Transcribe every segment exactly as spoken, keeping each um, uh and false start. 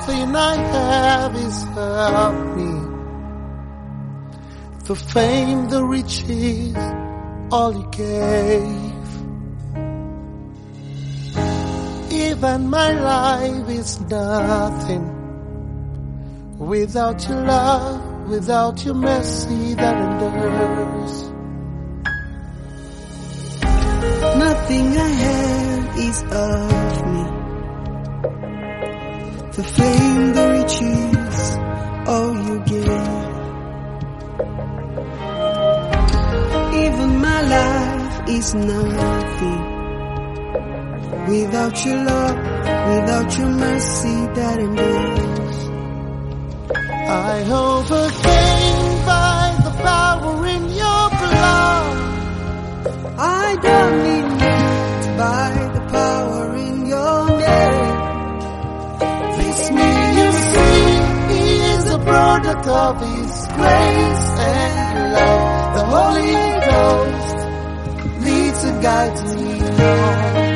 everything I have is help me. The fame, the riches, all you gave. Even my life is nothing without your love, without your mercy that endures. Nothing I have is of me. The fame, the riches, all you gave. Even my life is nothing without your love, without your mercy that endures. I overcame by the power in your blood. I don't need it by the power in your name. This me you see, he is the product of his grace and love. The Holy Ghost leads and guides me on.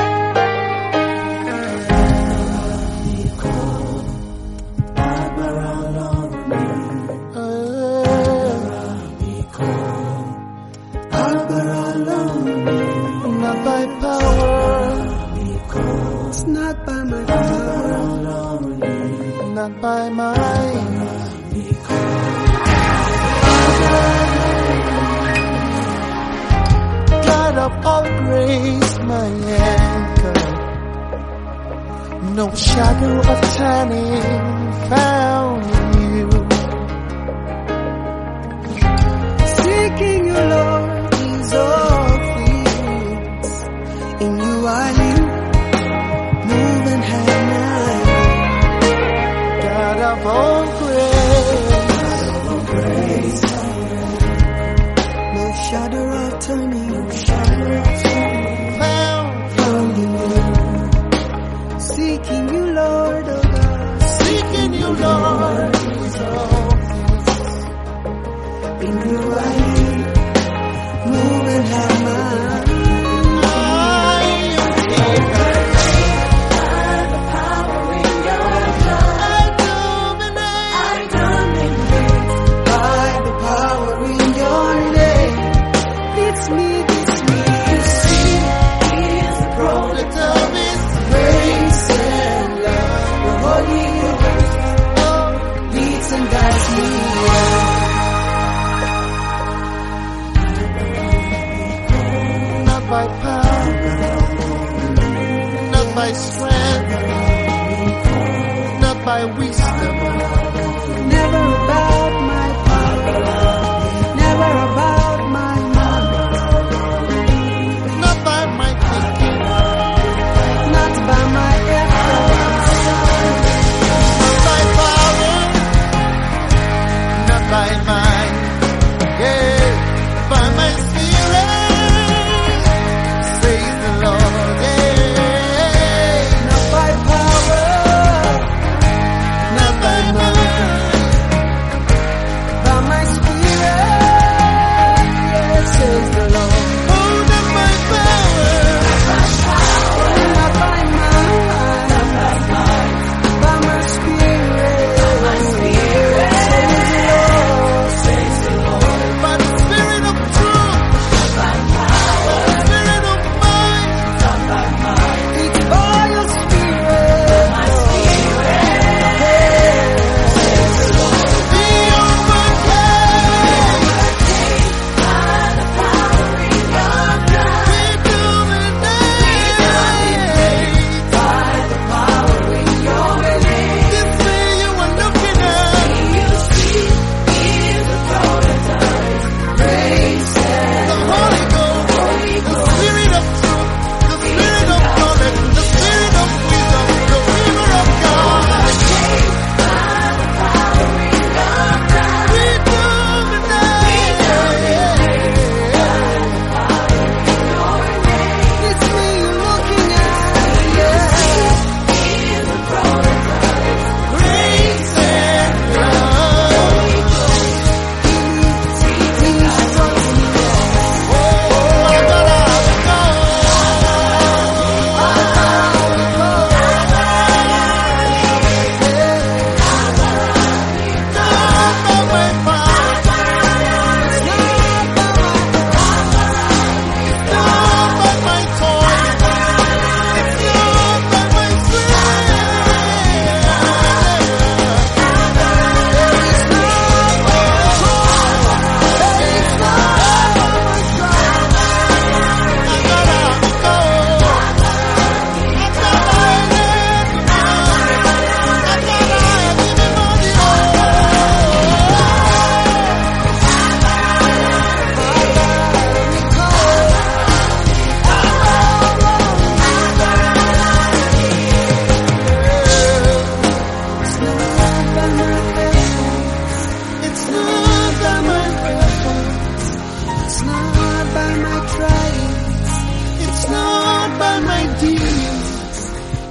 Not by power, it's not by my power, not by might. God of all grace, my anchor. No shadow of turning found in you. Seeking you, Lord, is all things. In you I live, move and have my God of all grace, no shadow of turning, no shadow of turning found, found in you. Seeking you, Lord, oh God, seeking you, Lord, is all things. In you I live, move and have my by power, not by strength, not by wisdom. Never about my power, never about my mind, not by my thinking, not by my efforts, not by power, not by mind, yeah, by my spirit. not by power, not by my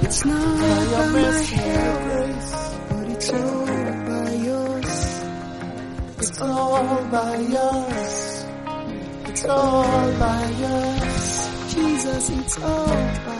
It's not by your by my mercy and your help, grace. but it's all by yours. It's all by yours. It's all by yours. Jesus, it's all by